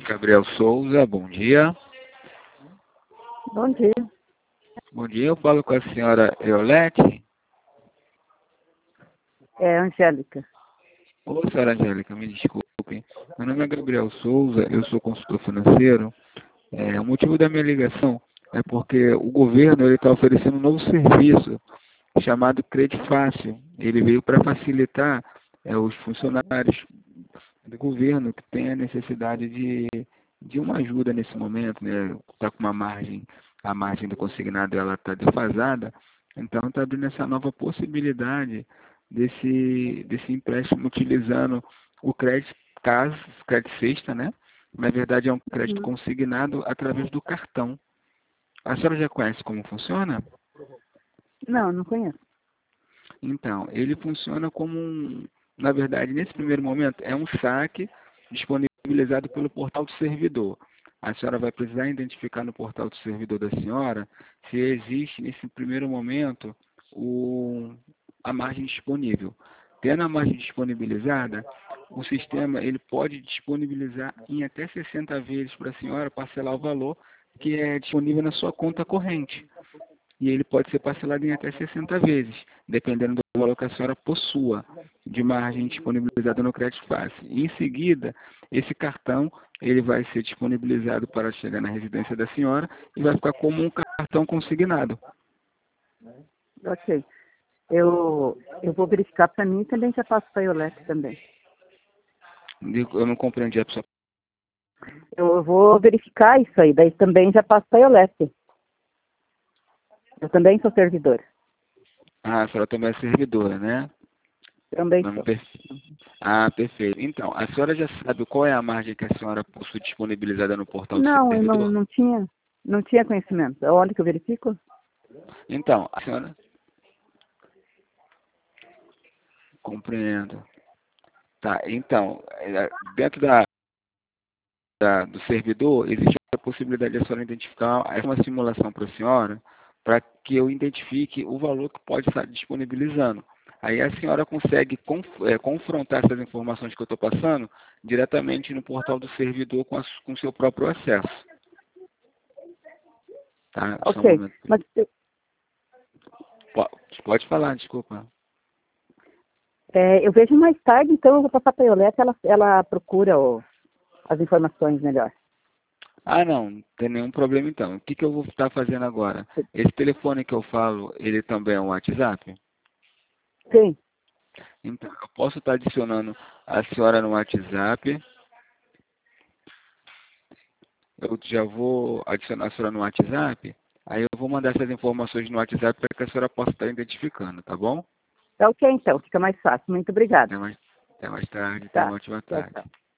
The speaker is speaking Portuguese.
Gabriel Souza, bom dia. Bom dia. Bom dia, eu falo com a senhora Eolete. É Angélica. Ô, senhora Angélica, me desculpe. Meu nome é Gabriel Souza, eu sou consultor financeiro. O motivo da minha ligação é porque o governo está oferecendo um novo serviço chamado Crédito Fácil. Ele veio para facilitar os funcionários do governo que têm a necessidade de uma ajuda nesse momento, né? Está com uma margem, a margem do consignado ela está defasada, então está abrindo essa nova possibilidade desse empréstimo utilizando o crédito CAS, crédito sexta, né? Na verdade é um crédito consignado através do cartão. A senhora já conhece como funciona? Não, não conheço. Então, ele funciona como na verdade, nesse primeiro momento, é um saque disponibilizado pelo portal do servidor. A senhora vai precisar identificar no portal do servidor da senhora se existe, nesse primeiro momento, a margem disponível. Tendo a margem disponibilizada, o sistema ele pode disponibilizar em até 60 vezes para a senhora parcelar o valor que é disponível na sua conta corrente. E ele pode ser parcelado em até 60 vezes, dependendo do valor que a senhora possua de margem disponibilizada no Crédito Fácil. Em seguida, esse cartão ele vai ser disponibilizado para chegar na residência da senhora e vai ficar como um cartão consignado. Ok. Eu vou verificar para mim e também já passo para a Iolete também. Eu não compreendi a pessoa. Eu vou verificar isso aí, daí também já passo para a Iolete. Eu também sou servidora. Ah, a senhora também é servidora, né? Também Não, sou. Ah, perfeito. Então, a senhora já sabe qual é a margem que a senhora possui disponibilizada no portal do Não, eu servidor? não tinha conhecimento. É onde que eu verifico? Então, a senhora... Compreendo. Tá, então, dentro do servidor, existe a possibilidade de a senhora identificar uma simulação para a senhora, para que eu identifique o valor que pode estar disponibilizando. Aí a senhora consegue confrontar essas informações que eu estou passando diretamente no portal do servidor com o seu próprio acesso. Tá? Só um Ok, momento. mas Pode falar, desculpa. eu vejo mais tarde, então eu vou passar para a Iolete, ela procura as informações melhor. Ah, não tem nenhum problema então. O que eu vou estar fazendo agora? Esse telefone que eu falo, ele também é um WhatsApp? Sim. Então, eu posso estar adicionando a senhora no WhatsApp. Eu já vou adicionar a senhora no WhatsApp. Aí eu vou mandar essas informações no WhatsApp para que a senhora possa estar identificando, tá bom? Tá ok, então. Fica mais fácil. Muito obrigada. Até mais tarde, tenha Tá. uma ótima Tchau, tarde. tchau.